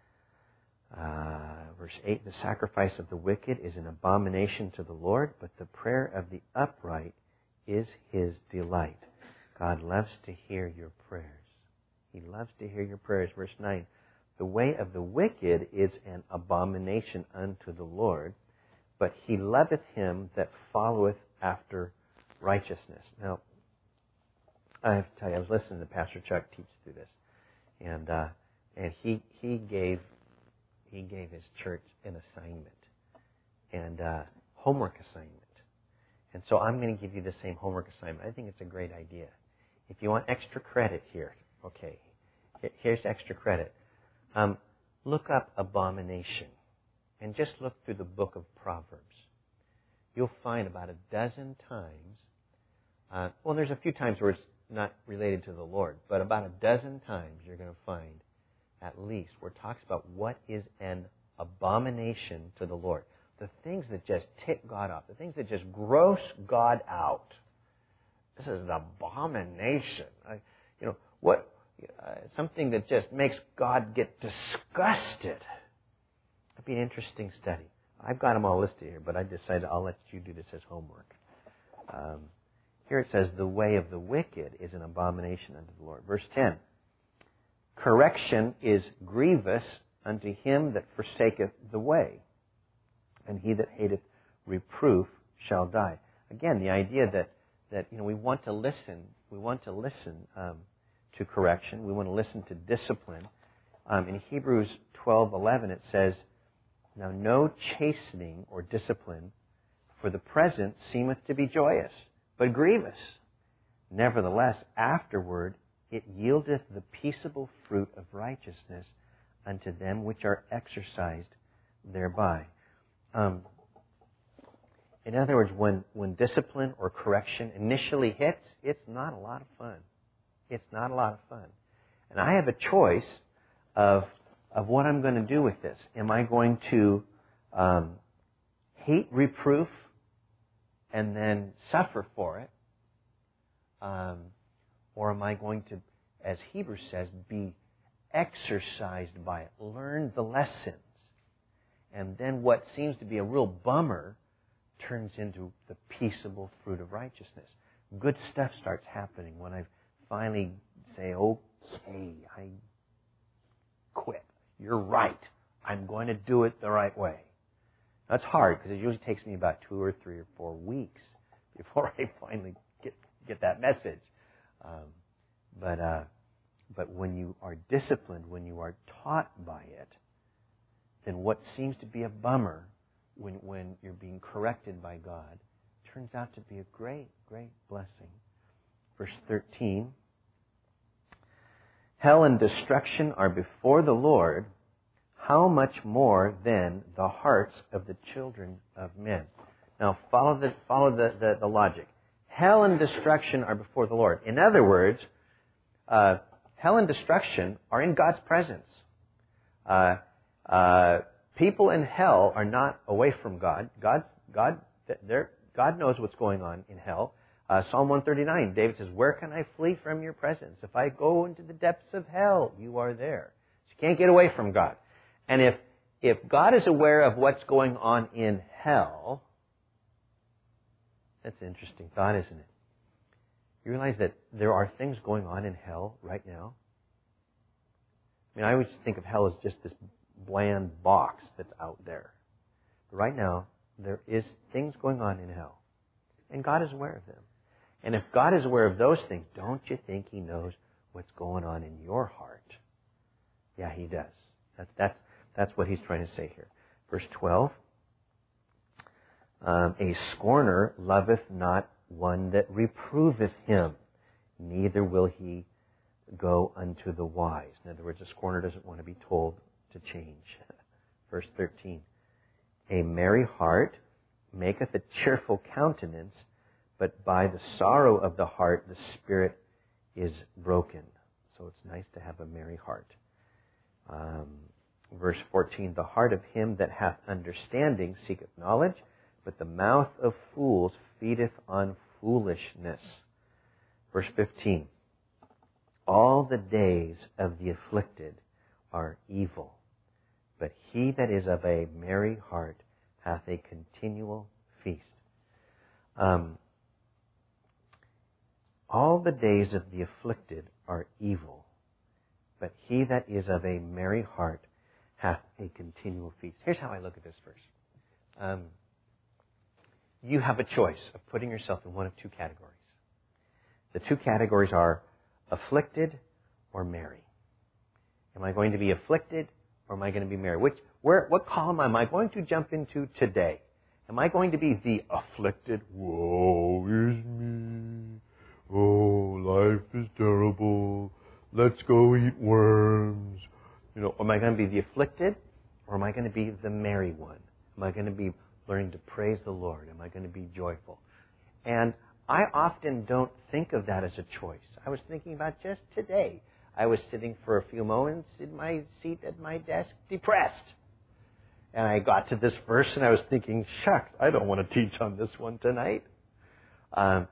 Uh, verse eight, the sacrifice of the wicked is an abomination to the Lord, but the prayer of the upright is his delight. God loves to hear your prayers. He loves to hear your prayers. Verse nine, the way of the wicked is an abomination unto the Lord, but he loveth him that followeth after righteousness. Now, I have to tell you, I was listening to Pastor Chuck teach through this, and uh, and he he gave he gave his church an assignment, and uh, homework assignment. And so I'm going to give you the same homework assignment. I think it's a great idea. If you want extra credit here, okay, here's extra credit. Um, look up abomination and just look through the book of Proverbs. You'll find about a dozen times, uh, well, there's a few times where it's not related to the Lord, but about a dozen times you're going to find at least where it talks about what is an abomination to the Lord. The things that just tick God off, the things that just gross God out. This is an abomination. I, you know, what uh, something that just makes God get disgusted. That'd be an interesting study. I've got them all listed here, but I decided I'll let you do this as homework. Um, here it says, the way of the wicked is an abomination unto the Lord. Verse ten, correction is grievous unto him that forsaketh the way, and he that hateth reproof shall die. Again, the idea that, that you know we want to listen, we want to listen um, to correction, we want to listen to discipline. Um, in Hebrews twelve eleven it says, now no chastening or discipline for the present seemeth to be joyous, but grievous. Nevertheless, afterward it yieldeth the peaceable fruit of righteousness unto them which are exercised thereby. Um, in other words, when, when discipline or correction initially hits, it's not a lot of fun. It's not a lot of fun. And I have a choice of of what I'm going to do with this. Am I going to um, hate reproof and then suffer for it? Um, or am I going to, as Hebrews says, be exercised by it, learn the lessons, And then what seems to be a real bummer turns into the peaceable fruit of righteousness. Good stuff starts happening when I finally say, okay, I quit. You're right. I'm going to do it the right way. That's hard because it usually takes me about two or three or four weeks before I finally get get that message. Um, but uh, but when you are disciplined, when you are taught by it, then what seems to be a bummer when when you're being corrected by God turns out to be a great, great blessing. Verse thirteen. Hell and destruction are before the Lord. How much more then the hearts of the children of men? Now follow the follow the, the, the logic. Hell and destruction are before the Lord. In other words, uh, hell and destruction are in God's presence. Uh, uh, people in hell are not away from God. God, God, God knows what's going on in hell. Uh, Psalm one thirty-nine, David says, "Where can I flee from your presence? If I go into the depths of hell, you are there." So you can't get away from God. And if if God is aware of what's going on in hell, that's an interesting thought, isn't it? You realize that there are things going on in hell right now? I mean, I always think of hell as just this bland box that's out there. But right now, there is things going on in hell. And God is aware of them. And if God is aware of those things, don't you think He knows what's going on in your heart? Yeah, He does. That's that's that's what He's trying to say here. Verse twelve. Um, a scorner loveth not one that reproveth him, neither will he go unto the wise. In other words, a scorner doesn't want to be told to change. Verse thirteen. A merry heart maketh a cheerful countenance, but by the sorrow of the heart the spirit is broken. So it's nice to have a merry heart. Um, verse fourteen, the heart of him that hath understanding seeketh knowledge, but the mouth of fools feedeth on foolishness. Verse fifteen, all the days of the afflicted are evil, but he that is of a merry heart hath a continual feast. Um, all the days of the afflicted are evil, but he that is of a merry heart hath a continual feast. Here's how I look at this verse. Um, you have a choice of putting yourself in one of two categories. The two categories are afflicted or merry. Am I going to be afflicted or am I going to be merry? Which, where, what column am I going to jump into today? Am I going to be the afflicted? Woe is me. Oh, life is terrible. Let's go eat worms. You know, am I going to be the afflicted or am I going to be the merry one? Am I going to be learning to praise the Lord? Am I going to be joyful? And I often don't think of that as a choice. I was thinking about just today. I was sitting for a few moments in my seat at my desk, depressed. And I got to this verse and I was thinking, shucks, I don't want to teach on this one tonight. Um,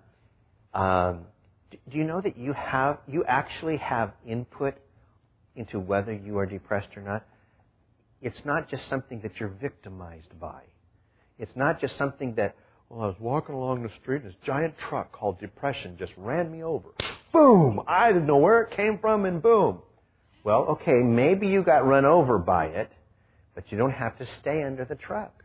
um, do you know that you have, you actually have input into whether you are depressed or not? It's not just something that you're victimized by. It's not just something that, well, I was walking along the street and this giant truck called depression just ran me over. Boom! I didn't know where it came from and boom. Well, okay, maybe you got run over by it, but you don't have to stay under the truck.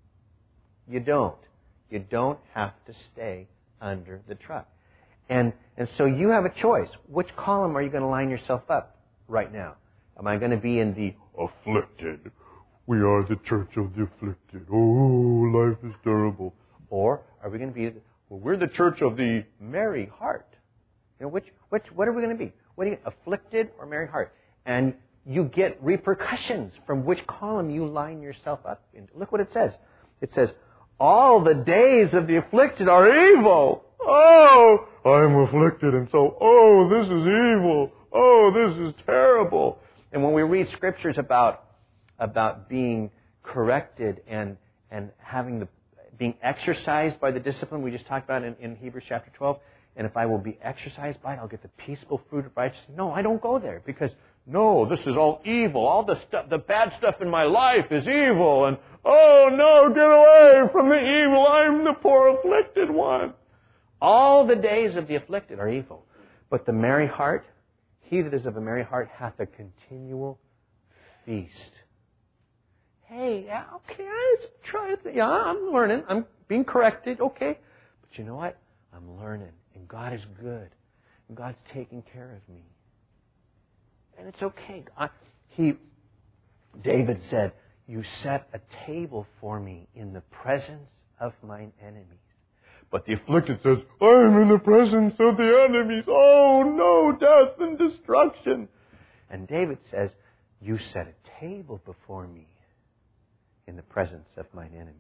You don't. You don't have to stay under the truck. And and so you have a choice. Which column are you going to line yourself up right now? Am I going to be in the afflicted? We are the church of the afflicted. Oh, life is terrible. Or are we going to be, well, we're the church of the merry heart? You know, which, which, what are we going to be? What are you, afflicted or merry heart? And you get repercussions from which column you line yourself up into. Look what it says. It says, all the days of the afflicted are evil. Oh, I'm afflicted, and so, oh, this is evil. Oh, this is terrible. And when we read scriptures about about being corrected and and having the being exercised by the discipline we just talked about in, in Hebrews chapter twelve, and if I will be exercised by it, I'll get the peaceable fruit of righteousness. No, I don't go there, because No, this is all evil. All the stuff, the bad stuff in my life is evil. And, oh no, get away from the evil. I'm the poor afflicted one. All the days of the afflicted are evil. But the merry heart, he that is of a merry heart hath a continual feast. Hey, yeah, okay, let's try it. Yeah, I'm learning. I'm being corrected. Okay. But you know what? I'm learning. And God is good. And God's taking care of me. And it's okay. I, he, David said, you set a table for me in the presence of mine enemies. But the afflicted says, I'm in the presence of the enemies. Oh no, death and destruction. And David says, you set a table before me in the presence of mine enemies.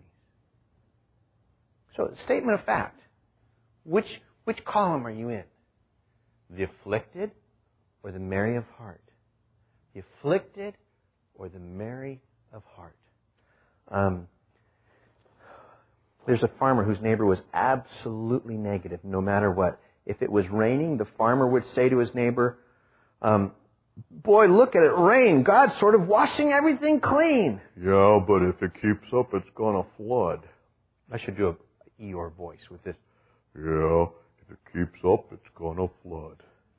So, statement of fact. Which, which column are you in? The afflicted or the merry of heart? The afflicted or the merry of heart? Um, there's a farmer whose neighbor was absolutely negative, no matter what. If it was raining, the farmer would say to his neighbor, um, boy, look at it rain. God's sort of washing everything clean. Yeah, but if it keeps up, it's going to flood. I should do a Eeyore voice with this. Yeah, if it keeps up, it's going to flood.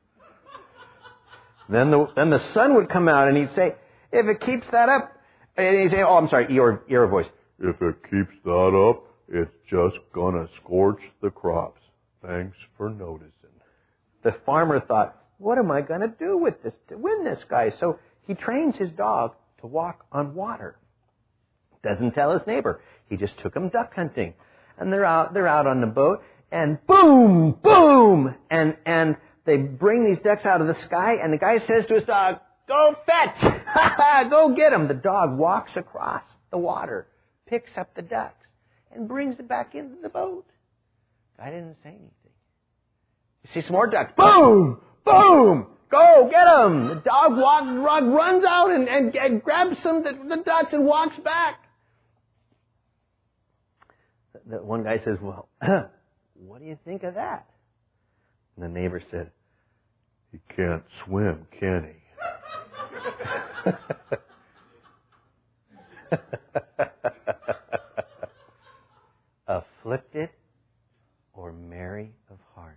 Then the then the sun would come out and he'd say, if it keeps that up, and he'd say, oh, I'm sorry, Eeyore, Eeyore voice. If it keeps that up, it's just going to scorch the crops. Thanks for noticing. The farmer thought, what am I going to do with this to win this guy? So he trains his dog to walk on water. Doesn't tell his neighbor. He just took him duck hunting. And they're out, they're out on the boat, and boom, boom, and, and they bring these ducks out of the sky, and the guy says to his dog, go fetch! Go get them! The dog walks across the water, picks up the ducks, and brings it back into the boat. Guy didn't say anything. You see some more ducks. Boom! Boom! Go get them! The dog walk, runs out and, and, and grabs some of the, the ducks and walks back. The one guy says, well, what do you think of that? And the neighbor said, he can't swim, can he? Afflicted or merry of heart?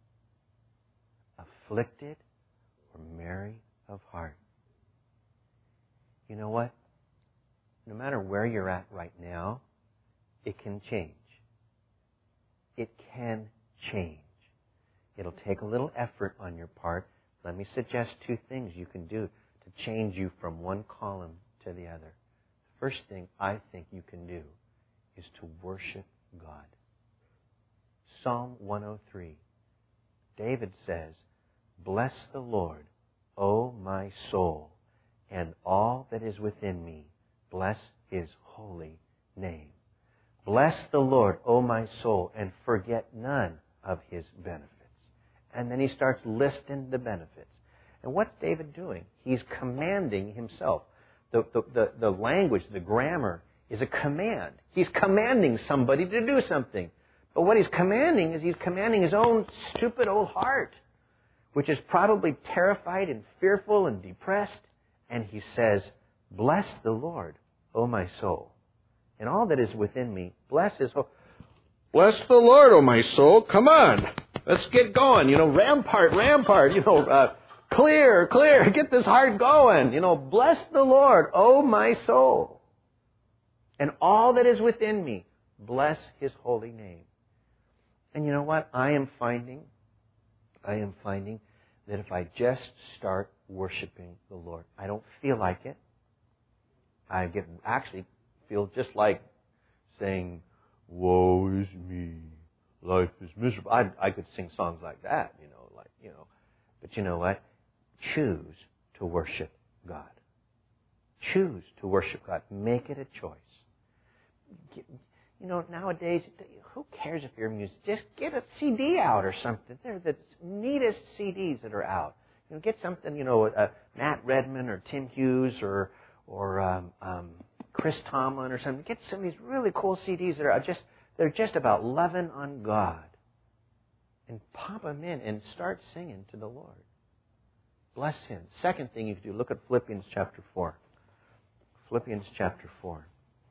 Afflicted or merry of heart? You know what? No matter where you're at right now, it can change. It can change. It'll take a little effort on your part. Let me suggest two things you can do to change you from one column to the other. The first thing I think you can do is to worship God. Psalm one oh three. David says, bless the Lord, O my soul, and all that is within me. Bless His holy name. Bless the Lord, O my soul, and forget none of His benefits. And then he starts listing the benefits. And what's David doing? He's commanding himself. The, the, the, the language, the grammar, is a command. He's commanding somebody to do something. But what he's commanding is he's commanding his own stupid old heart, which is probably terrified and fearful and depressed. And he says, bless the Lord, O my soul, and all that is within me. Bless His holy. Bless the Lord, O my soul. Come on. Let's get going. You know, rampart, rampart. You know, uh, clear, clear. Get this heart going. You know, bless the Lord, O my soul. And all that is within me. Bless His holy name. And you know what? I am finding, I am finding that if I just start worshiping the Lord, I don't feel like it. I get actually feel just like saying, woe is me, life is miserable. I, I could sing songs like that, you know, like, you know. But you know what? Choose to worship God. Choose to worship God. Make it a choice. You know, nowadays, who cares if you're a musician? Just get a C D out or something. They're the neatest C Ds that are out. You know, get something, you know, uh, Matt Redman or Tim Hughes or, or um, um, Chris Tomlin or something. Get some of these really cool C Ds that are just, they're just about loving on God. And pop them in and start singing to the Lord. Bless him. Second thing you can do, look at Philippians chapter four. Philippians chapter four.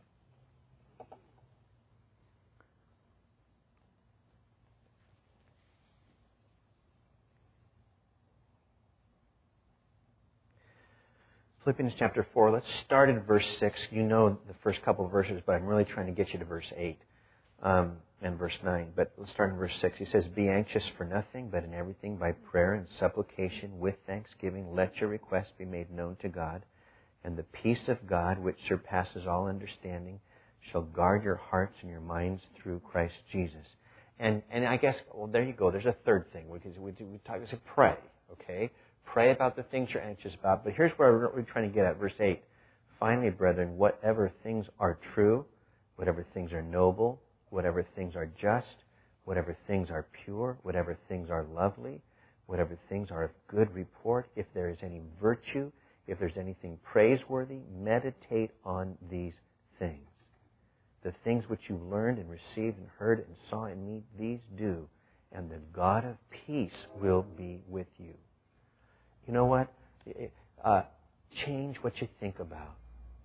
Philippians chapter four, let's start at verse six. You know the first couple of verses, but I'm really trying to get you to verse eight um, and verse nine. But let's start in verse six. He says, "Be anxious for nothing, but in everything by prayer and supplication with thanksgiving, let your requests be made known to God. And the peace of God, which surpasses all understanding, shall guard your hearts and your minds through Christ Jesus." And and I guess, well, there you go. There's a third thing. Because we, we, we talk, we say pray, okay? Pray about the things you're anxious about. But here's where we're trying to get at, verse eight. "Finally, brethren, whatever things are true, whatever things are noble, whatever things are just, whatever things are pure, whatever things are lovely, whatever things are of good report, if there is any virtue, if there's anything praiseworthy, meditate on these things. The things which you learned and received and heard and saw in me, these do, and the God of peace will be with you." You know what? Uh, change what you think about.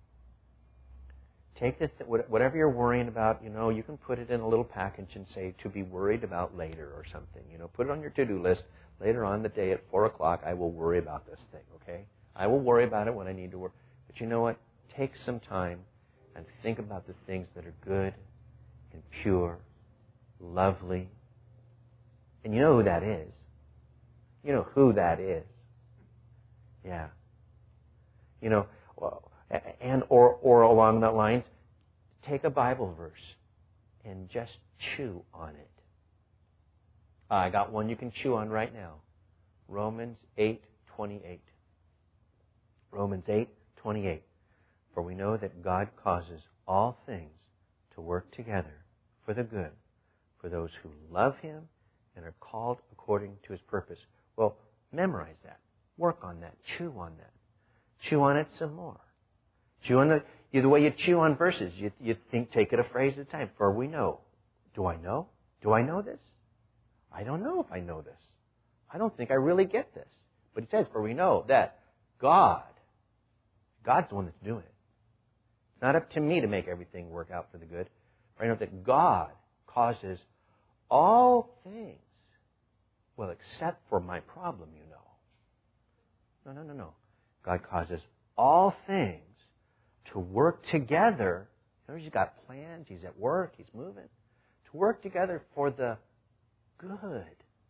Take the th- whatever you're worrying about, you know, you can put it in a little package and say, "to be worried about later," or something. You know, put it on your to-do list. Later on the day at four o'clock, I will worry about this thing, okay? I will worry about it when I need to worry. But you know what? Take some time and think about the things that are good and pure, lovely. And you know who that is. You know who that is. Yeah. You know, and or or along that lines, take a Bible verse and just chew on it. I got one you can chew on right now. Romans eight twenty-eight. Romans eight twenty-eight. "For we know that God causes all things to work together for the good, for those who love Him and are called according to His purpose." Well, memorize that. Work on that. Chew on that. Chew on it some more. Chew on the, you, the way you chew on verses. You, you think, take it a phrase at a time. "For we know." Do I know? Do I know this? I don't know if I know this. I don't think I really get this. But it says, "For we know that God," God's the one that's doing it. It's not up to me to make everything work out for the good. For I know that God causes all things, well, except for my problem, you know. No, no, no, no. God causes all things to work together. You know, He's got plans. He's at work. He's moving. To work together for the good.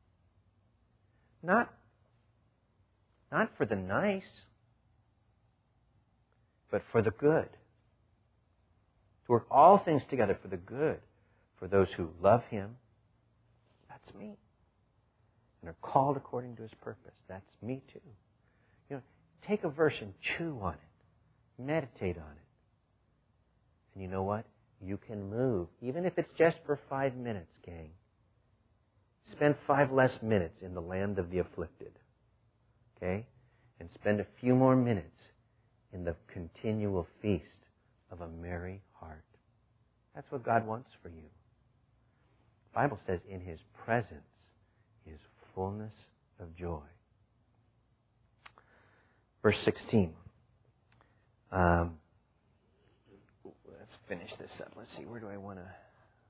Not, not for the nice, but for the good. To work all things together for the good, for those who love Him. That's me. And are called according to His purpose. That's me too. You know, take a verse and chew on it. Meditate on it. And you know what? You can move, even if it's just for five minutes, gang. Spend five less minutes in the land of the afflicted. Okay? And spend a few more minutes in the continual feast of a merry heart. That's what God wants for you. The Bible says, "in His presence is fullness of joy." Verse sixteen. Um, let's finish this up. Let's see, where do I want to...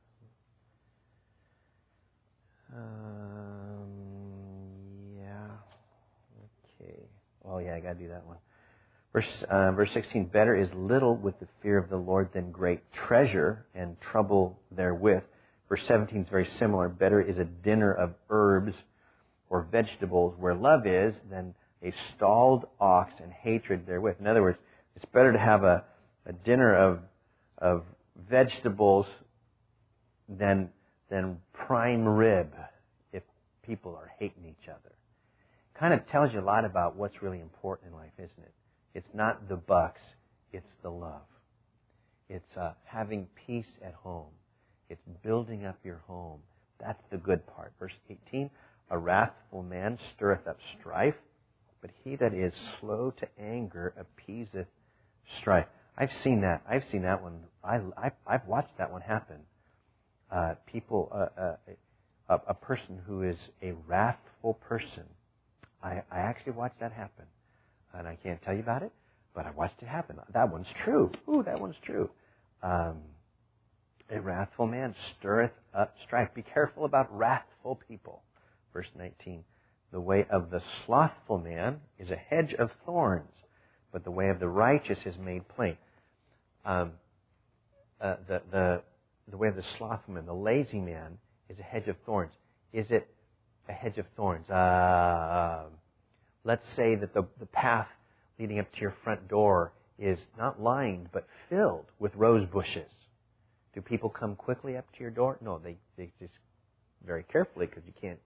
Um, yeah. Okay. Oh, yeah, I got to do that one. Verse, uh, verse sixteen. "Better is little with the fear of the Lord than great treasure and trouble therewith." Verse seventeen is very similar. "Better is a dinner of herbs or vegetables where love is than a stalled ox and hatred therewith." In other words, it's better to have a, a dinner of of vegetables than than prime rib if people are hating each other. Kind of tells you a lot about what's really important in life, isn't it? It's not the bucks, it's the love. It's uh, having peace at home. It's building up your home. That's the good part. Verse eighteen, "A wrathful man stirreth up strife, but he that is slow to anger appeaseth strife." I've seen that. I've seen that one. I, I, I've watched that one happen. Uh, people, uh, uh, a, a person who is a wrathful person I, I actually watched that happen. And I can't tell you about it, but I watched it happen. That one's true. Ooh, that one's true. Um, a wrathful man stirreth up strife. Be careful about wrathful people. Verse nineteen. The way of the slothful man is a hedge of thorns, but the way of the righteous is made plain. Um, uh, the, the, the way of the slothful man, the lazy man, is a hedge of thorns. Is it a hedge of thorns? Uh, let's say that the, the path leading up to your front door is not lined, but filled with rose bushes. Do people come quickly up to your door? No, they, they just very carefully, because you can't.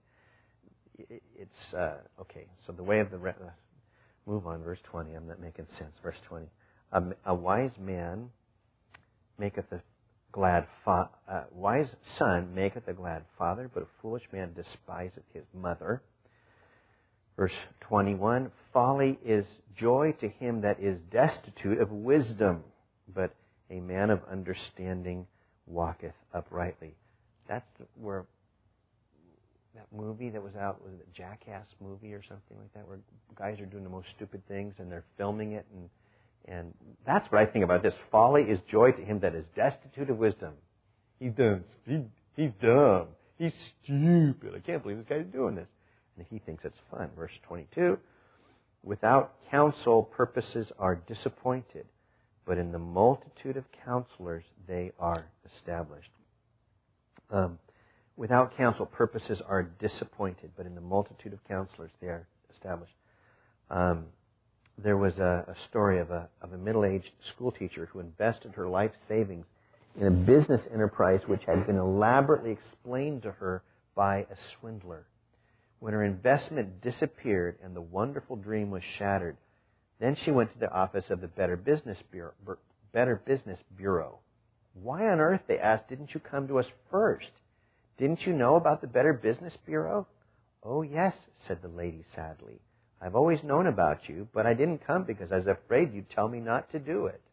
It's, uh, okay, so the way of the, uh, move on, verse twenty, I'm not making sense, verse twenty. A, a wise man maketh a glad, fa- uh, wise son maketh a glad father, but a foolish man despiseth his mother. Verse twenty-one, folly is joy to him that is destitute of wisdom, but a man of understanding walketh uprightly. That's where that movie that was out, was it a Jackass movie or something like that, where guys are doing the most stupid things and they're filming it, and and that's what I think about this. Folly is joy to him that is destitute of wisdom. He's dumb. He, he's dumb. He's stupid. I can't believe this guy's doing this. And he thinks it's fun. Verse twenty-two, without counsel purposes are disappointed, but in the multitude of counselors they are established. Um, without counsel purposes are disappointed, but in the multitude of counselors they are established. Um, there was a, a story of a, of a middle-aged school teacher who invested her life savings in a business enterprise which had been elaborately explained to her by a swindler. When her investment disappeared and the wonderful dream was shattered, then she went to the office of the Better Business Bureau. Better Business Bureau. Why on earth, they asked, didn't you come to us first? Didn't you know about the Better Business Bureau? Oh, yes, said the lady sadly. I've always known about you, but I didn't come because I was afraid you'd tell me not to do it.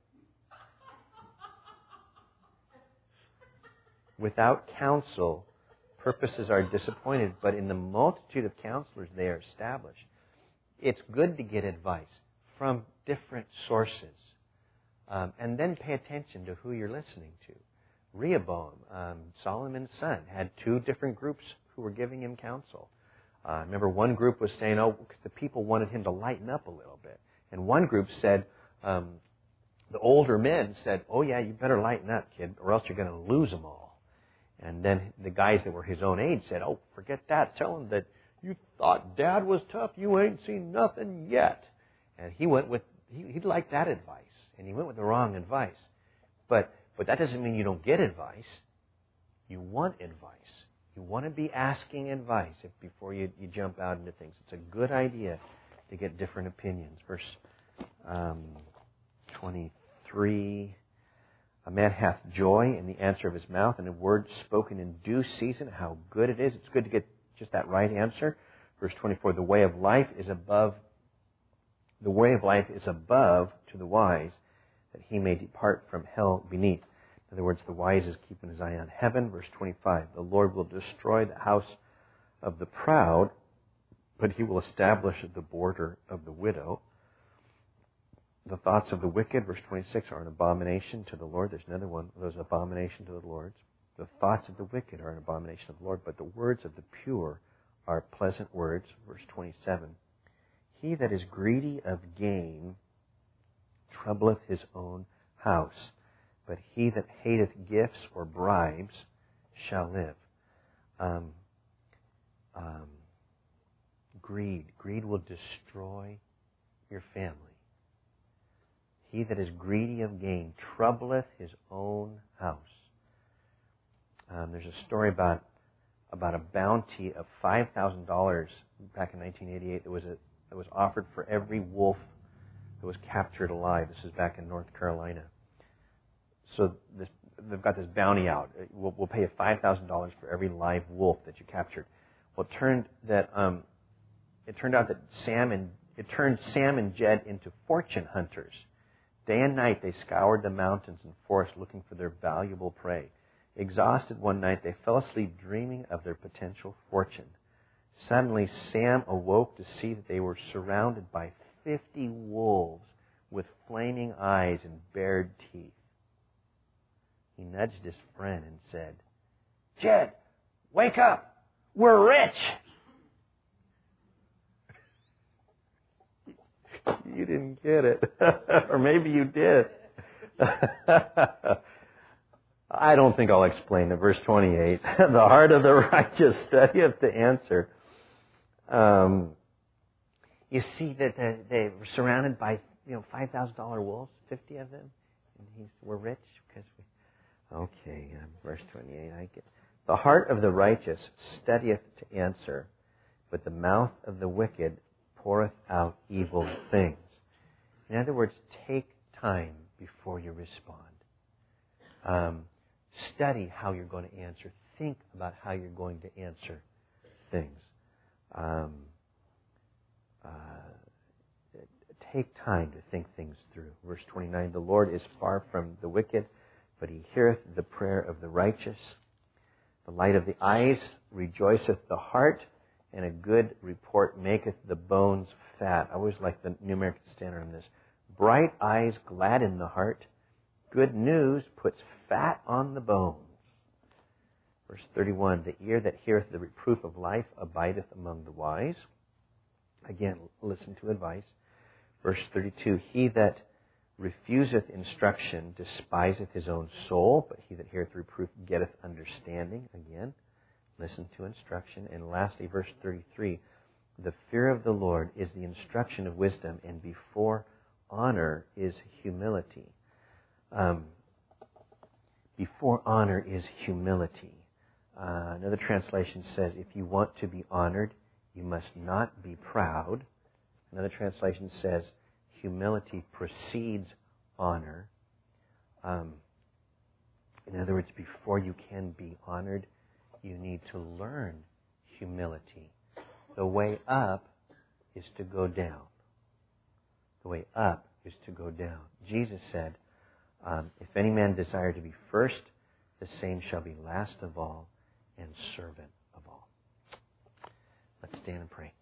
Without counsel, purposes are disappointed, but in the multitude of counselors they are established. It's good to get advice from different sources. Um, and then pay attention to who you're listening to. Rehoboam, um, Solomon's son, had two different groups who were giving him counsel. Uh, remember, one group was saying, oh, because the people wanted him to lighten up a little bit. And one group said, um, the older men said, oh, yeah, you better lighten up, kid, or else you're going to lose them all. And then the guys that were his own age said, oh, forget that. Tell him that you thought Dad was tough. You ain't seen nothing yet. And he went with, he, he liked that advice. And he went with the wrong advice. But but that doesn't mean you don't get advice. You want advice. You want to be asking advice if, before you, you jump out into things. It's a good idea to get different opinions. Verse um, twenty-three, a man hath joy in the answer of his mouth, and a word spoken in due season. How good it is. It's good to get just that right answer. Verse twenty-four, the way of life is above, the way of life is above to the wise, that he may depart from hell beneath. In other words, the wise is keeping his eye on heaven. Verse twenty-five, the Lord will destroy the house of the proud, but he will establish the border of the widow. The thoughts of the wicked, verse twenty-six, are an abomination to the Lord. There's another one. There's an abomination to the Lord. The thoughts of the wicked are an abomination of the Lord, but the words of the pure are pleasant words. Verse twenty-seven, he that is greedy of gain troubleth his own house, but he that hateth gifts or bribes shall live. Um, um, greed. Greed will destroy your family. He that is greedy of gain troubleth his own house. Um, there's a story about about a bounty of five thousand dollars back in nineteen eighty-eight that was a, that was offered for every wolf that was captured alive. This is back in North Carolina. So this, they've got this bounty out. We'll, we'll pay you five thousand dollars for every live wolf that you captured. Well, it turned that um, it turned out that Sam and it turned Sam and Jed into fortune hunters. Day and night they scoured the mountains and forests looking for their valuable prey. Exhausted one night, they fell asleep dreaming of their potential fortune. Suddenly Sam awoke to see that they were surrounded by fifty wolves with flaming eyes and bared teeth. He nudged his friend and said, "Jed, wake up! We're rich!" You didn't get it. Or maybe you did. I don't think I'll explain it. Verse twenty-eight. The heart of the righteous studieth the answer. Um, you see that uh, they were surrounded by, you know, five thousand dollars wolves, fifty of them. And he's, we're rich because we... Okay, um, verse twenty-eight. I get the heart of the righteous studieth to answer, but the mouth of the wicked poureth out evil things. In other words, take time before you respond. Um, study how you're going to answer. Think about how you're going to answer things. Um, uh, take time to think things through. Verse twenty-nine, the Lord is far from the wicked, but he heareth the prayer of the righteous. The light of the eyes rejoiceth the heart, and a good report maketh the bones fat. I always like the New American Standard on this. Bright eyes gladden the heart. Good news puts fat on the bones. Verse thirty-one, the ear that heareth the reproof of life abideth among the wise. Again, listen to advice. Verse thirty-two, he that refuseth instruction despiseth his own soul, but he that heareth reproof getteth understanding. Again, listen to instruction. And lastly, verse thirty-three, the fear of the Lord is the instruction of wisdom, and before honor is humility. Um, before honor is humility. Uh, another translation says, if you want to be honored, you must not be proud. Another translation says, humility precedes honor. Um, in other words, before you can be honored, you need to learn humility. The way up is to go down. The way up is to go down. Jesus said, um, if any man desire to be first, the same shall be last of all and servant of all. Let's stand and pray.